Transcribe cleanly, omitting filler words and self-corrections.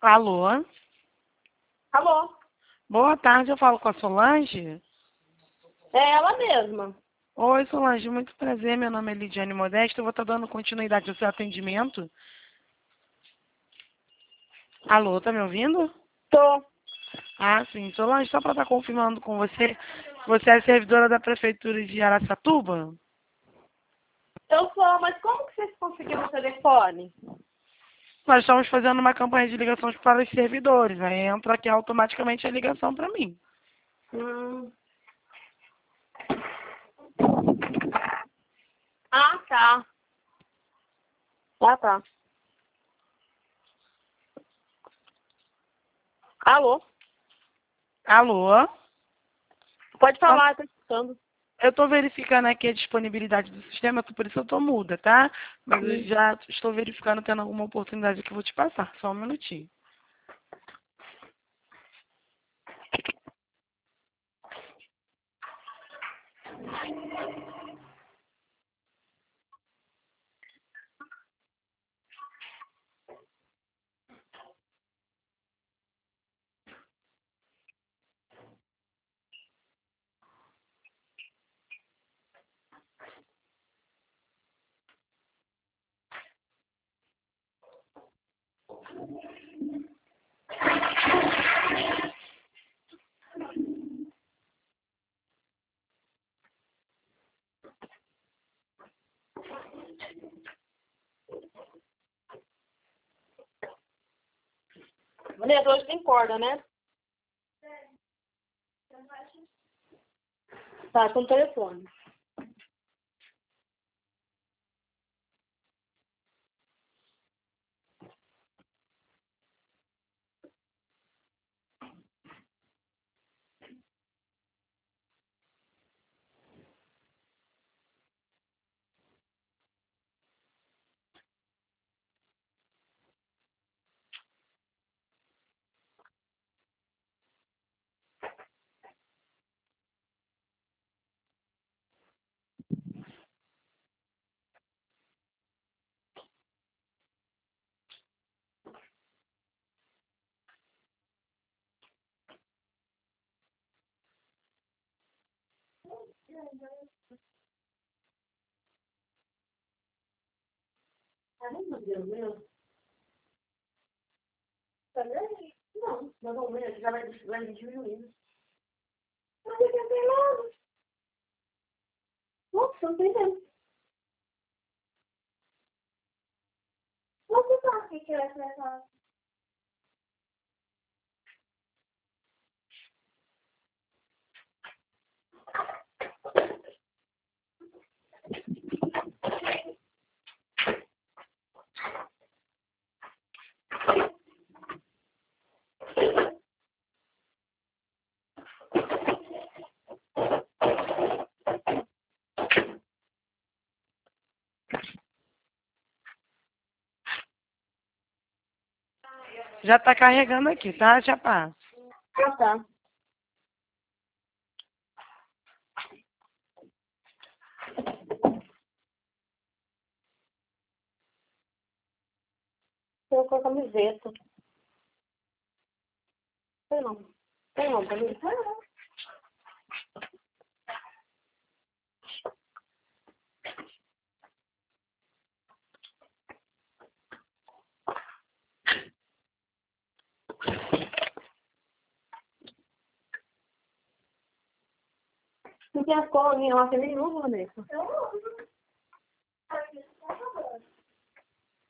Alô? Alô? Boa tarde, eu falo com a Solange. É ela mesma. Oi, Solange, muito prazer. Meu nome é Lidiane Modesto. Eu vou estar dando continuidade ao seu atendimento. Alô, tá me ouvindo? Tô. Ah, sim. Solange, só para estar confirmando com você, você é servidora da Prefeitura de Araçatuba? Eu sou, mas como que vocês conseguiram o telefone? Nós estamos fazendo uma campanha de ligações para os servidores. Aí entra aqui automaticamente a ligação para mim. Hum. Ah, tá. Ah, tá. Alô? Alô? Pode Ah, falar, tô escutando. eu estou verificando aqui a disponibilidade do sistema, por isso eu estou muda, tá? Mas eu Hum. já estou verificando, tendo alguma oportunidade que eu vou te passar. Só um minutinho. Vanessa, hoje tem corda, né? Tá, com o telefone. Ah, meu Deus, meu. Tá vendo? Não, mais ou menos, já vai diminuindo. Mas eu não tem nada. Nossa, não tem nada. Você sabe o que é essa? Já está carregando aqui, tá? Já passo. Ah, tá. Tô com a camiseta. Tem não. Tem não, camiseta. Não tem as colas minhas lá, tem nenhuma, Vanessa.